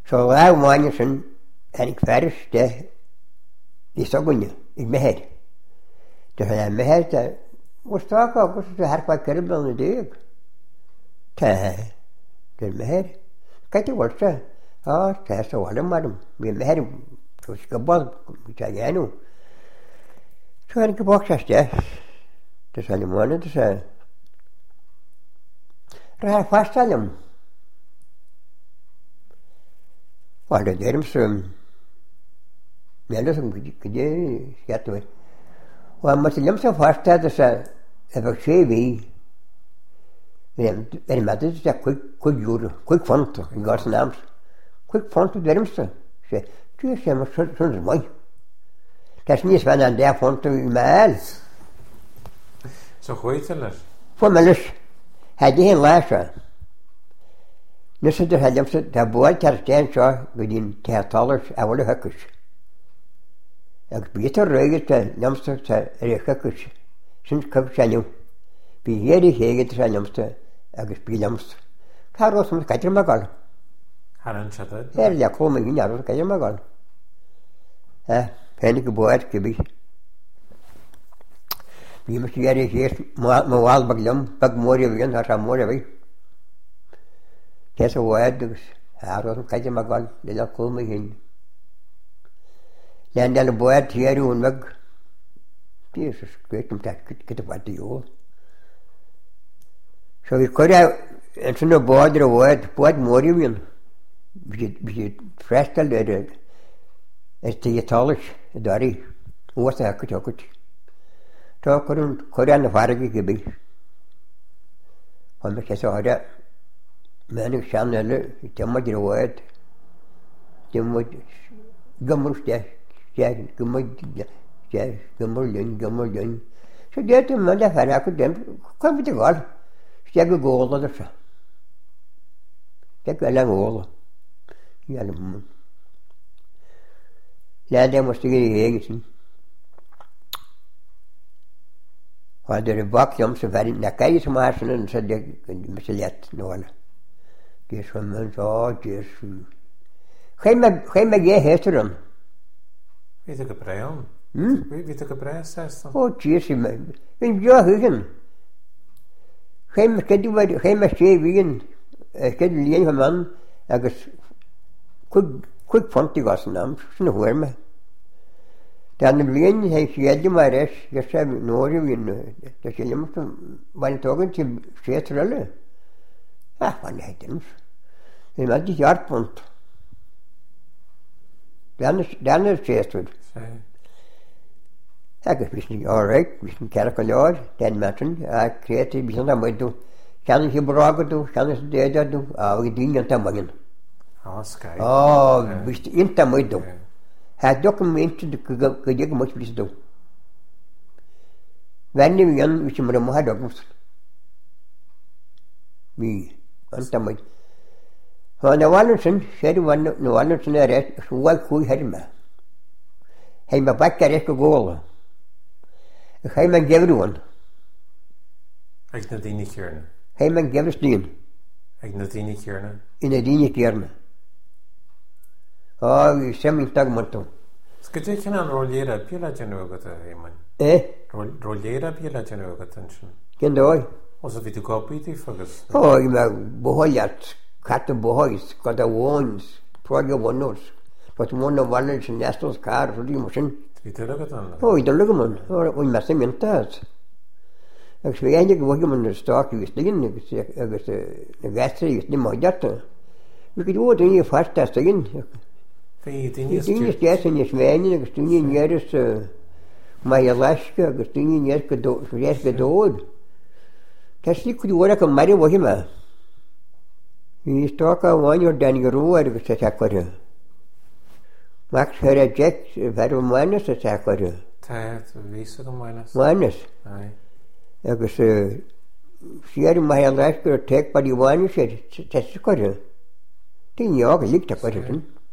So lá máine sin ag feris de í sogunne ag mehéir. De le mehéir de mustá agus de harpa kerbal na déag. Tá de mehéir. Caite bhirte tá sa bhla marm bhí mehéir tus go bol te ghéanú. So ag go bach de sa limóna de sa ra fastalm. Well, de derms meelas gede siatwe. Wa maslim sa fasta de sa evaksevi. Matter sa quick font gas naams. Quick font derms se. Tu se ma sons mai. Das nie swan an der font mal. So goeiteler. Formelis. Had die lasha. Nusse de hadamse da boy tarten sha within $10 a de hakkus. Ek beter regete namste te rekkus. Sins kapsanu. Bi jede hege te namste ek spilams. Karos met kater magal. Haran chata. Ja komen in jaro kater magal. Penike boy kibi. Bi mus jere jes mawal baglam bag mori wigan har mori wi. Kes oeddus, haros kaje magal, de la komen hin. Lendel boed hier un meg. Jesus, kwetum tak kit wat jo. So vi korea en sånne boedre boed morivin. Vi frestal det $10 dari. Osa hakut. Ta korea na fargi gibi. Kom ke så hade men ik kan eller temma groet temma gamur gamur så det är man där här att dem kan vi gal steg gå då så det är långt gå ja det måste ge egen hade det vakuum så var det näkai som är sån så det måste lätt nål. Det som man sa, det som... Geem ge heterum. Weet ik het brein? Weet ik het brein, zegt dan? Oh, jezus, man. Ik ja, hugen. Geem schee wiegen. Ik ken alleen van man. Agus... Quick font die was naam. Zo'n hoor me. Dan alleen hij scheelde maar eens. Je zei, noorden wiegen. Dat je moet van het ogen scheetrellen. Van hij dems. En dat is jaarpunt. Dan is scheestrud. Ik wist niet, alright, wist een kerkelaar, den mensen, ik kreeg het bijzonder mooi doen. Kan ik je braken doen, kan ik dat doen, ik dien het aan morgen. Skijk. Wist in te mooi doen. Het documenten, de je moet plezier doen. Wanneer we gaan, wist je maar een documenten. Wie? Antamai. Na Wallensen, said one no Wallensen arrest, well cool herma. Hij me back arrest to goal. Hij me give one. Ik na die niet kerne. Hij me give steen. Ik na die niet kerne. In a die kerne. We semi tag monto. Skit je aan rollera pila genogat man. Rollera pila genogat tension. Ken doy. Also wie du kopiti focus. Ik me boholjat. Katten boys, got the ones, probably one but one of Wallen's National's car, so you mustn't. Oh, the Lugaman, or we must have been that. Actually, I think Wigaman the stock he was digging, I guess the gastry is my daughter. We could do it in your fast test again. The thing is, yes, in your Svanny, Agustinian years, my Alaska, Agustinian years could do, yes, the door. That's you could work a marry with him. He stock a one your Danny Road was a sacker. Max her a jack, very minus a sacker. Tired, visa minus. Minus. Aye. I was here in my Alaska take by the one you said, that's a quarter. Think you all licked a quarter.